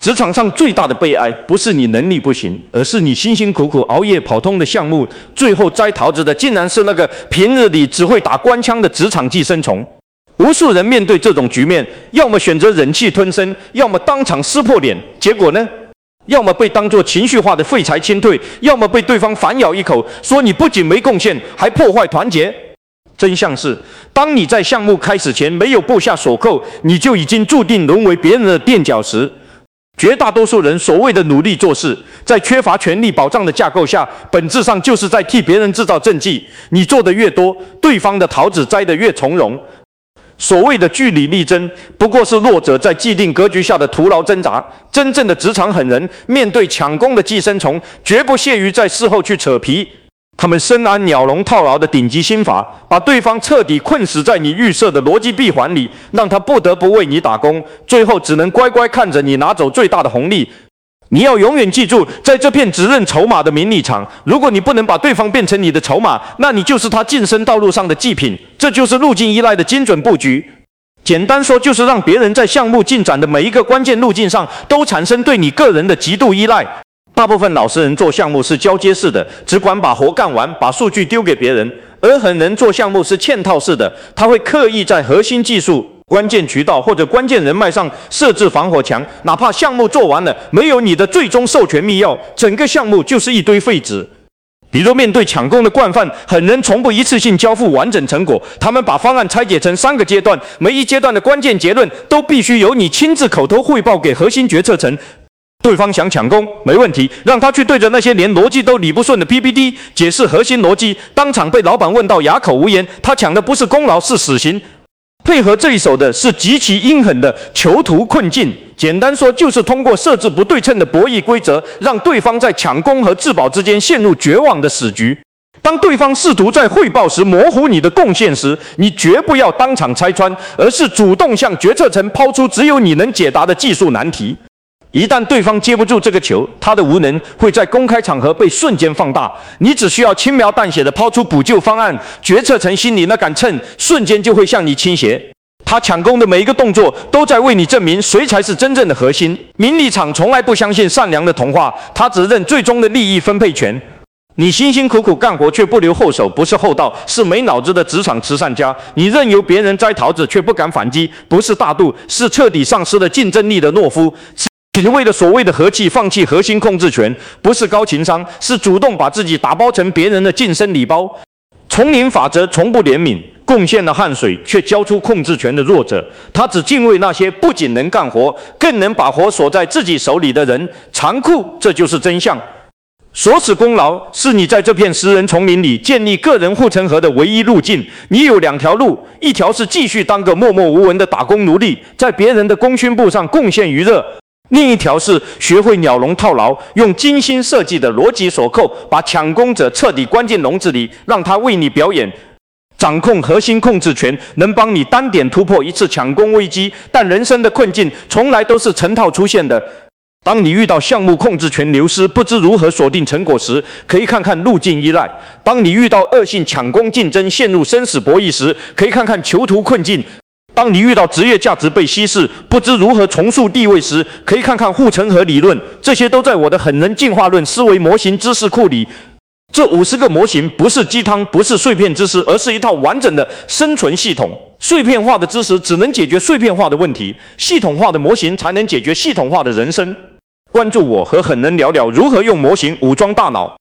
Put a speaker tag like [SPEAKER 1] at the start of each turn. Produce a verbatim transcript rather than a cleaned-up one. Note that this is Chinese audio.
[SPEAKER 1] 职场上最大的悲哀，不是你能力不行，而是你辛辛苦苦熬夜跑通的项目，最后摘桃子的竟然是那个平日里只会打官腔的职场寄生虫。无数人面对这种局面，要么选择忍气吞声，要么当场撕破脸。结果呢？要么被当作情绪化的废柴清退，要么被对方反咬一口，说你不仅没贡献，还破坏团结。真相是，当你在项目开始前没有布下锁扣，你就已经注定沦为别人的垫脚石。绝大多数人所谓的努力做事，在缺乏权力保障的架构下，本质上就是在替别人制造政绩。你做的越多，对方的桃子摘得越从容。所谓的据理力争，不过是弱者在既定格局下的徒劳挣扎。真正的职场狠人，面对抢功的寄生虫，绝不屑于在事后去扯皮。他们深谙鸟笼套牢的顶级心法，把对方彻底困死在你预设的逻辑闭环里，让他不得不为你打工，最后只能乖乖看着你拿走最大的红利。你要永远记住，在这片只认筹码的名利场，如果你不能把对方变成你的筹码，那你就是他晋升道路上的祭品。这就是路径依赖的精准布局。简单说，就是让别人在项目进展的每一个关键路径上，都产生对你个人的极度依赖。大部分老实人做项目是交接式的，只管把活干完，把数据丢给别人；而狠人做项目是嵌套式的，他会刻意在核心技术、关键渠道或者关键人脉上设置防火墙，哪怕项目做完了，没有你的最终授权密钥，整个项目就是一堆废纸。比如面对抢功的惯犯，狠人从不一次性交付完整成果，他们把方案拆解成三个阶段，每一阶段的关键结论都必须由你亲自口头汇报给核心决策层。对方想抢功，没问题，让他去对着那些连逻辑都理不顺的 P P T 解释核心逻辑，当场被老板问到哑口无言。他抢的不是功劳，是死刑。配合这一手的是极其阴狠的囚徒困境。简单说，就是通过设置不对称的博弈规则，让对方在抢功和自保之间陷入绝望的死局。当对方试图在汇报时模糊你的贡献时，你绝不要当场拆穿，而是主动向决策层抛出只有你能解答的技术难题。一旦对方接不住这个球，他的无能会在公开场合被瞬间放大。你只需要轻描淡写地抛出补救方案，决策层心里那杆秤瞬间就会向你倾斜。他抢功的每一个动作都在为你证明谁才是真正的核心。名利场从来不相信善良的童话，他只认最终的利益分配权。你辛辛苦苦干活却不留后手，不是厚道，是没脑子的职场慈善家。你任由别人摘桃子却不敢反击，不是大度，是彻底丧失了竞争力的懦夫。只为了所谓的和气，放弃核心控制权，不是高情商，是主动把自己打包成别人的晋升礼包。丛林法则从不怜悯贡献了汗水却交出控制权的弱者，他只敬畏那些不仅能干活，更能把活锁在自己手里的人。残酷，这就是真相。锁死功劳是你在这片食人丛林里建立个人护城河的唯一路径。你有两条路，一条是继续当个默默无闻的打工奴隶，在别人的功勋簿上贡献余热。另一条是学会鸟笼套牢，用精心设计的逻辑锁扣，把抢功者彻底关进笼子里，让他为你表演。掌控核心控制权，能帮你单点突破一次抢功危机，但人生的困境从来都是成套出现的。当你遇到项目控制权流失，不知如何锁定成果时，可以看看路径依赖；当你遇到恶性抢功竞争，陷入生死博弈时，可以看看囚徒困境。当你遇到职业价值被稀释，不知如何重塑地位时，可以看看护城河理论。这些都在我的狠人进化论思维模型知识库里。这五十个模型不是鸡汤，不是碎片知识，而是一套完整的生存系统。碎片化的知识只能解决碎片化的问题，系统化的模型才能解决系统化的人生。关注我和狠人聊聊如何用模型武装大脑。